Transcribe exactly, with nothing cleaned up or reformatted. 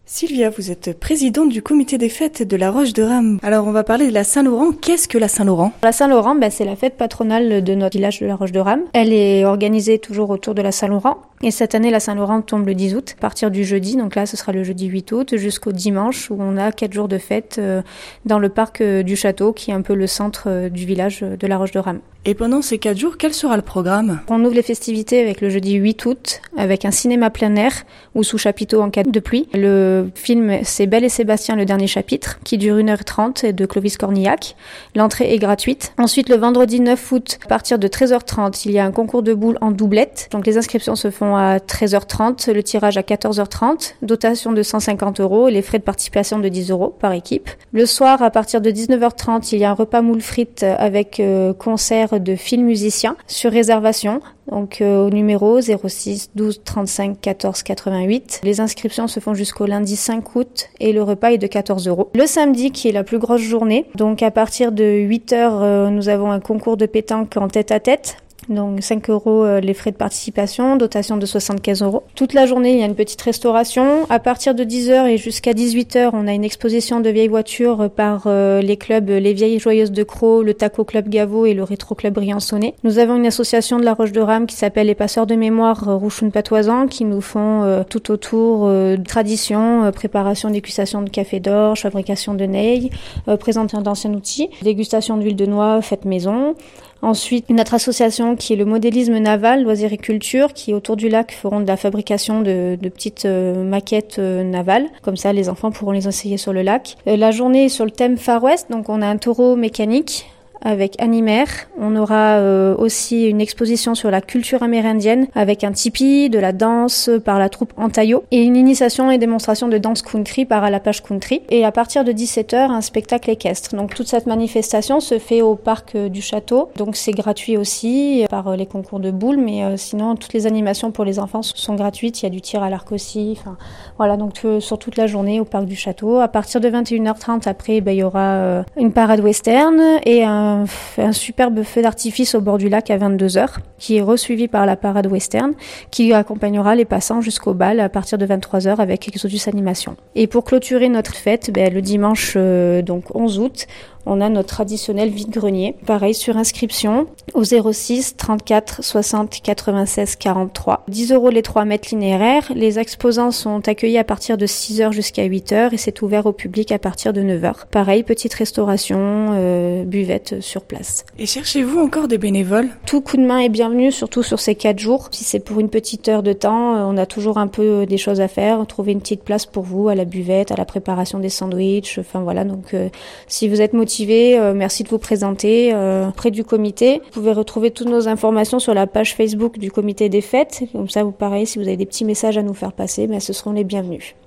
Sylvia, vous êtes présidente du comité des fêtes de la Roche de Rame. Alors on va parler de la Saint-Laurent. Qu'est-ce que la Saint-Laurent ? La Saint-Laurent, ben, c'est la fête patronale de notre village de la Roche de Rame. Elle est organisée toujours autour de la Saint-Laurent. Et cette année, la Saint-Laurent tombe le dix août, à partir du jeudi. Donc là, ce sera le jeudi huit août jusqu'au dimanche où on a quatre jours de fête euh, dans le parc euh, du château, qui est un peu le centre euh, du village de la Roche de Rame. Et pendant ces quatre jours, quel sera le programme ? On ouvre les festivités avec le jeudi huit août, avec un cinéma plein air ou sous chapiteau en cas de pluie. Le film, c'est Belle et Sébastien, le dernier chapitre, qui dure une heure trente, de Clovis Cornillac. L'entrée est gratuite. Ensuite, le vendredi neuf août, à partir de treize heures trente, il y a un concours de boules en doublette. Donc les inscriptions se font à treize heures trente, le tirage à quatorze heures trente, dotation de cent cinquante euros et les frais de participation de dix euros par équipe. Le soir, à partir de dix-neuf heures trente, il y a un repas moule frites avec euh, concert de films musiciens sur réservation. Donc euh, au numéro zéro six douze trente-cinq quatorze quatre-vingt-huit. Les inscriptions se font jusqu'au lundi cinq août et le repas est de quatorze euros. Le samedi, qui est la plus grosse journée, donc à partir de huit heures, euh, nous avons un concours de pétanque en tête à tête. Donc cinq euros euh, les frais de participation, dotation de soixante-quinze euros. Toute la journée, il y a une petite restauration. À partir de dix heures et jusqu'à dix-huit heures, on a une exposition de vieilles voitures par euh, les clubs Les Vieilles Joyeuses de Crau, le Taco Club Gaveau et le Rétro Club Briançonnet. Nous avons une association de la Roche de Rame qui s'appelle les Passeurs de Mémoire euh, Rouchoun-Patoisan, qui nous font euh, tout autour euh, de tradition, euh, préparation, dégustation de café d'orge, fabrication de neige, euh, présentation d'anciens outils, dégustation d'huile de noix faite maison. Ensuite, notre association qui est le modélisme naval, loisiriculture, qui autour du lac feront de la fabrication de, de petites euh, maquettes euh, navales. Comme ça, les enfants pourront les essayer sur le lac. Euh, la journée est sur le thème Far West, donc on a un taureau mécanique avec Animaire. On aura euh, aussi une exposition sur la culture amérindienne avec un tipi, de la danse par la troupe Antayo et une initiation et démonstration de danse country par Alapage Country. Et à partir de dix-sept heures, un spectacle équestre. Donc toute cette manifestation se fait au parc euh, du château. Donc c'est gratuit aussi par euh, les concours de boules, mais euh, sinon toutes les animations pour les enfants sont gratuites. Il y a du tir à l'arc aussi. Enfin voilà, donc euh, sur toute la journée au parc du château. À partir de vingt et une heures trente, après, ben, il y aura euh, une parade western et un Un, un superbe feu d'artifice au bord du lac à vingt-deux heures, qui est resuivi par la parade western, qui accompagnera les passants jusqu'au bal à partir de vingt-trois heures avec Exodus Animation. Et pour clôturer notre fête, ben, le dimanche euh, donc onze août, on a notre traditionnel vide-grenier. Pareil, sur inscription, au zéro six trente-quatre soixante quatre-vingt-seize quarante-trois. dix euros les trois mètres linéaires. Les exposants sont accueillis à partir de six heures jusqu'à huit heures et c'est ouvert au public à partir de neuf heures. Pareil, petite restauration, euh, buvette sur place. Et cherchez-vous encore des bénévoles ? Tout coup de main est bienvenu, surtout sur ces quatre jours. Si c'est pour une petite heure de temps, on a toujours un peu des choses à faire. Trouver une petite place pour vous à la buvette, à la préparation des sandwichs. Enfin voilà, donc euh, si vous êtes motivé, Euh, merci de vous présenter euh, auprès du comité. Vous pouvez retrouver toutes nos informations sur la page Facebook du comité des fêtes. Comme ça, vous pareil, si vous avez des petits messages à nous faire passer, ben, ce seront les bienvenus.